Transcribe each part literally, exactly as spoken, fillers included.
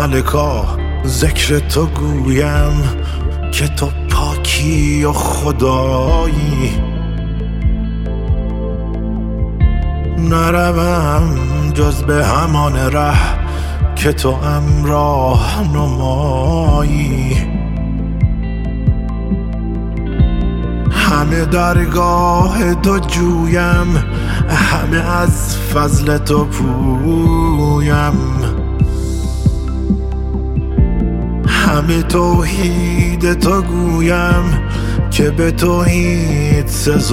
ملکا ذکر تو گویم که تو پاکی و خدایی. نروم جز به همان ره که تو ام راه نمایی. همه درگاه تو جویم، همه از فضل تو پویم. همه توحید تو گویم که به توحید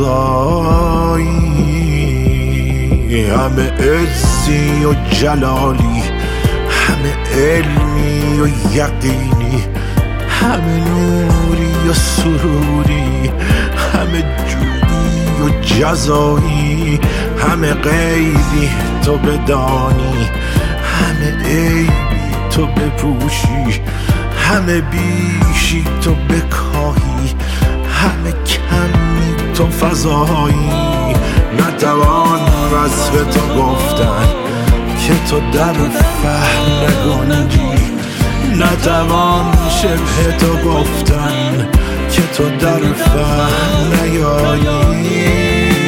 سزایی. همه عزی و جلالی، همه علمی و یقینی، همه نوری و سروری، همه جودی و جزایی. همه غیبی تو بدانی، همه عیبی تو بپوشی، همه بیشی تو بکاهی، همه کمی تو فضایی. نتوان وصف تو گفتن که تو در فهم نگنجی، نتوان شبه تو گفتن که تو در فهم نیایی.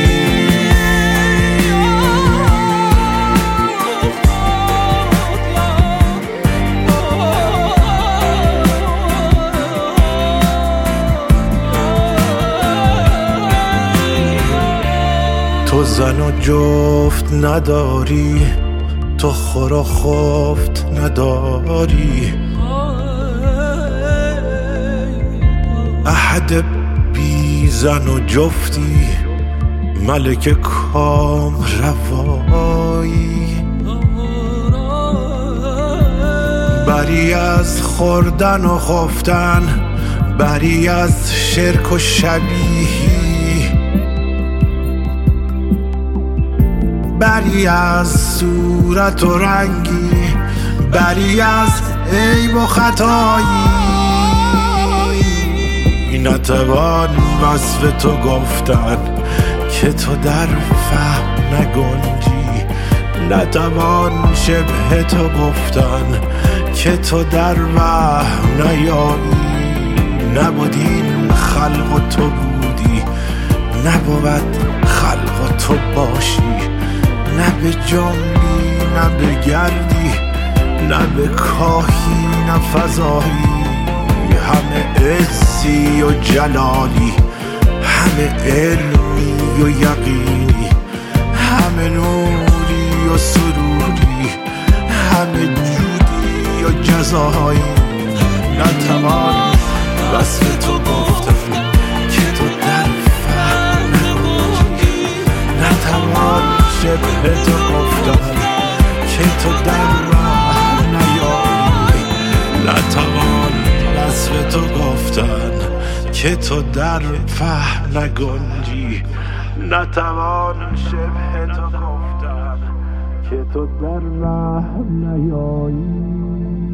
تو زن و جفت نداری، تو خور و خفت نداری. احد بی زن و جفتی، ملک کام روایی. بری از خوردن و خفتن، بری از شرک و شبیهی، بری از صورت و رنگی، بری از عیب و خطایی. نتوان وصف تو گفتن که تو در فهم نگنجی، نتوان شبه تو گفتن که تو در وهم نیایی. نبود این خلق و تو بودی، نبود خلق و تو باشی. نه به جنبی نه به گردی، نه به کاهی نه فضایی. همه عزی و جلالی، همه علمی و یقینی، همه نوری و سروری، همه جودی و جزایی. نتوان وصف تو گفتن که تو در فهم نگنجی، نتوان شبه تو گفتن که تو در راه نیایی. نتوان وصف تو گفتن که تو در فهم نگنجی، نتوان شبه تو گفتن که تو در راه نیایی.